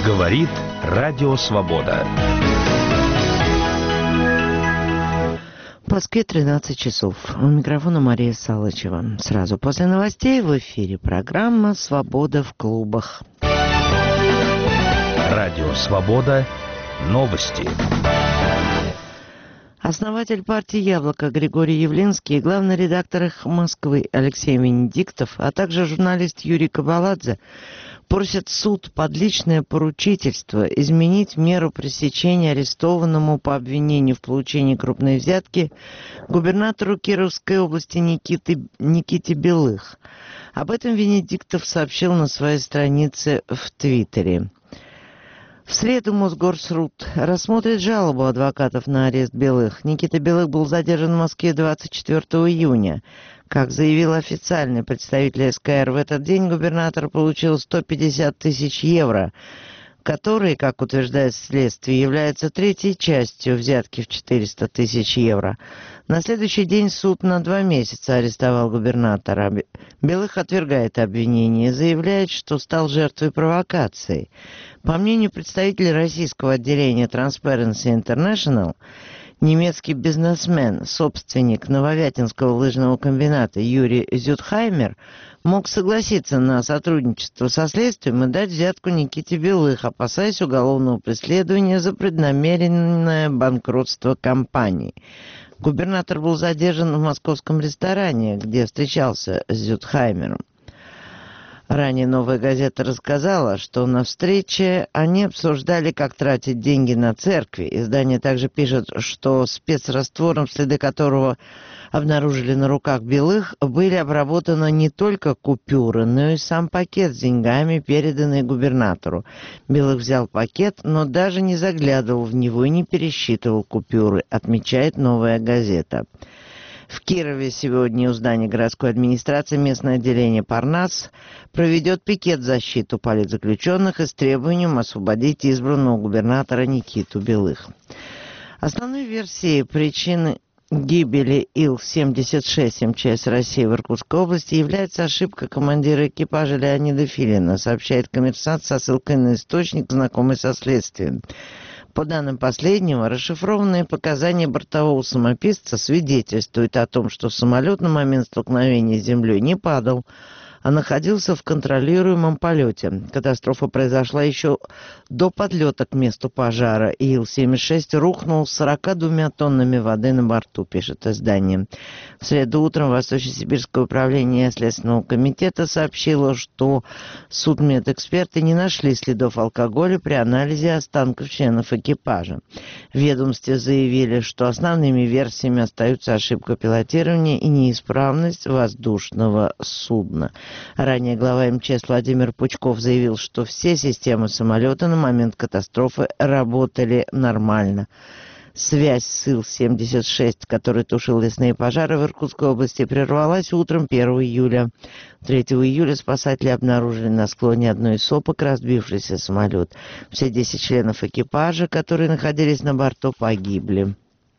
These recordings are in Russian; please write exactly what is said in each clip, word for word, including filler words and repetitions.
Говорит Радио Свобода. В Москве тринадцать часов. У микрофона Мария Салычева. Сразу после новостей в эфире программа «Свобода в клубах». Радио Свобода. Новости. Основатель партии «Яблоко» Григорий Явлинский и главный редактор «Эхо Москвы» Алексей Венедиктов, а также журналист Юрий Кабаладзе просят суд под личное поручительство изменить меру пресечения арестованному по обвинению в получении крупной взятки губернатору Кировской области Никиты, Никите Белых. Об этом Венедиктов сообщил на своей странице в Твиттере. В среду Мосгорсуд рассмотрит жалобу адвокатов на арест Белых. Никита Белых был задержан в Москве двадцать четвёртого июня. Как заявил официальный представитель СКР, в этот день губернатор получил сто пятьдесят тысяч евро, которые, как утверждает следствие, являются третьей частью взятки в четыреста тысяч евро. На следующий день суд на два месяца арестовал губернатора. Белых отвергает обвинение и заявляет, что стал жертвой провокации. По мнению представителя российского отделения Transparency International, немецкий бизнесмен, собственник Нововятинского лыжного комбината Юрий Зютхаймер мог согласиться на сотрудничество со следствием и дать взятку Никите Белых, опасаясь уголовного преследования за преднамеренное банкротство компании. Губернатор был задержан в московском ресторане, где встречался с Зютхаймером. Ранее «Новая газета» рассказала, что на встрече они обсуждали, как тратить деньги на церкви. Издание также пишет, что спецраствором, следы которого обнаружили на руках Белых, были обработаны не только купюры, но и сам пакет с деньгами, переданный губернатору. Белых взял пакет, но даже не заглядывал в него и не пересчитывал купюры, отмечает «Новая газета». В Кирове сегодня у здания городской администрации местное отделение «Парнас» проведет пикет в защиту политзаключенных и с требованием освободить избранного губернатора Никиту Белых. Основной версией причины гибели Ил семьдесят шесть эм че эс России в Иркутской области является ошибка командира экипажа Леонида Филина, сообщает «Коммерсант» со ссылкой на источник, знакомый со следствием. По данным последнего, расшифрованные показания бортового самописца свидетельствуют о том, что самолет на момент столкновения с землей не падал, а находился в контролируемом полете. Катастрофа произошла еще до подлета к месту пожара. Ил семьдесят шесть рухнул с сорока двумя тоннами воды на борту, пишет издание. В среду утром Восточно-Сибирское управление Следственного комитета сообщило, что судмедэксперты не нашли следов алкоголя при анализе останков членов экипажа. В ведомстве заявили, что основными версиями остаются ошибка пилотирования и неисправность воздушного судна. Ранее глава эм че эс Владимир Пучков заявил, что все системы самолета на момент катастрофы работали нормально. Связь с Ил семьдесят шесть, который тушил лесные пожары в Иркутской области, прервалась утром первого июля. третьего июля спасатели обнаружили на склоне одной из сопок разбившийся самолет. Все десять членов экипажа, которые находились на борту, погибли.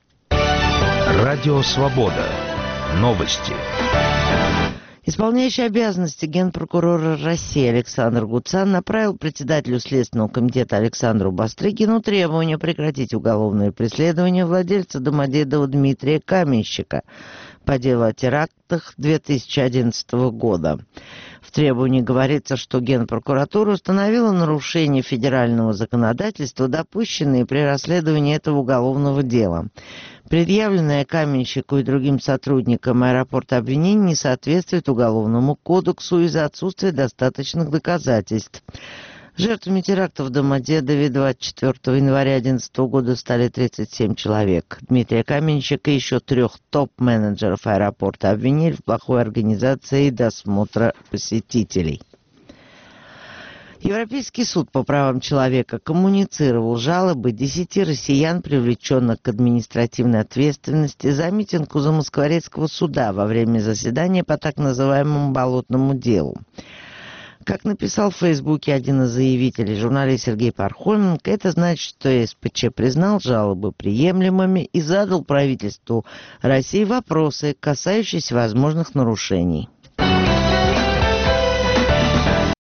Радио Свобода. Новости. Исполняющий обязанности генпрокурора России Александр Гуцан направил председателю Следственного комитета Александру Бастрыкину требование прекратить уголовное преследование владельца Домодедова Дмитрия Каменщика по делу о терактах две тысячи одиннадцатого года. В требовании говорится, что Генпрокуратура установила нарушения федерального законодательства, допущенные при расследовании этого уголовного дела. Предъявленное Каменщику и другим сотрудникам аэропорта обвинение не соответствует Уголовному кодексу из-за отсутствия достаточных доказательств. Жертвами терактов в Домодедове двадцать четвёртого января две тысячи одиннадцатого года стали тридцать семь человек. Дмитрия Каменщика и еще трех топ-менеджеров аэропорта обвинили в плохой организации досмотра посетителей. Европейский суд по правам человека коммуницировал жалобы десяти россиян, привлеченных к административной ответственности за митинг у Замоскворецкого суда во время заседания по так называемому «болотному делу». Как написал в Фейсбуке один из заявителей, журналист Сергей Пархоменко, это значит, что эс пэ че признал жалобы приемлемыми и задал правительству России вопросы, касающиеся возможных нарушений.